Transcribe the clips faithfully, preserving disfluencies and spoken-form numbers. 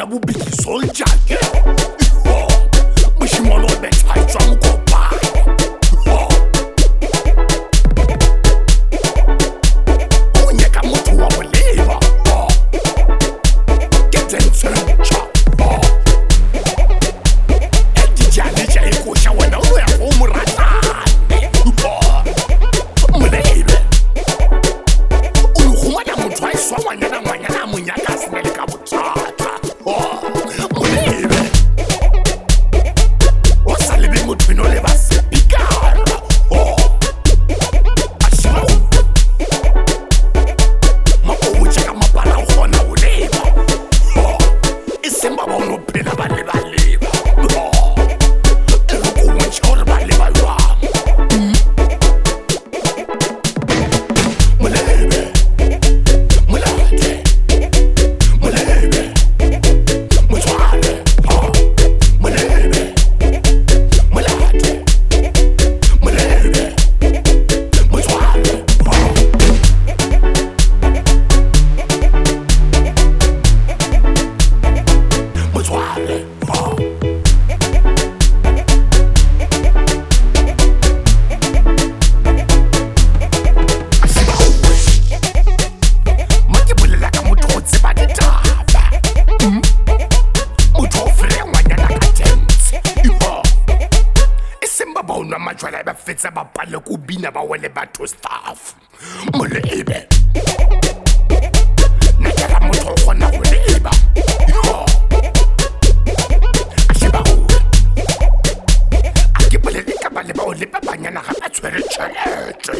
bona bobedi soldier ke moshimolo o betha e tswa mokopa o nyaka motho wa go leba ke tsentsha e dijane ja e go sha wena o ya go mo ratane molebe o go ngwana motho a iswa ngwana ngwana mo nyaka se le ka bothata molebe o sa lebe motho no le ba se pikara a shima ma o mo tshaka mapala o gona o leba e semba ba no phela ba le ba leba e go go mo tshora ba le ba lwa molebe molate molebe motswale molebe molate molebe motswale motswale ma ke bolela ka motho o tseba ditaba motho o fere ngwanyana ka tentse e seng ba ba o nwa majwala ba fetsa ba pale ko bina ba wele batho staff molebe nna ke ra motho o kgona go leba a sheba gore a ke bolele ka ba le ba o leba banyana ga ba tshwere tšhelete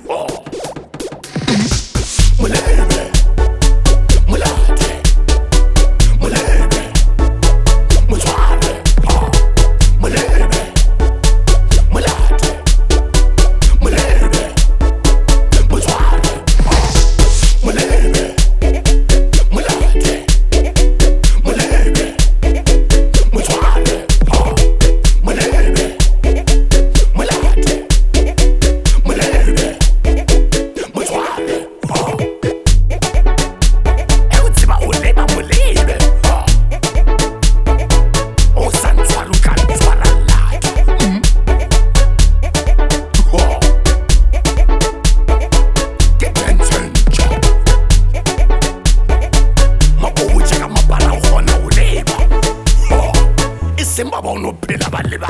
molebe molate molebe motswale molebe molate molebe motswale molebe molate molebe motswale molebe molate molebe motswale e o tseba o leba molebe o sa ntshware o ka ntshwara lata ke tsentsha ma o mo tshaka mapala o gona o leba e seng ba ba o no phela ba leba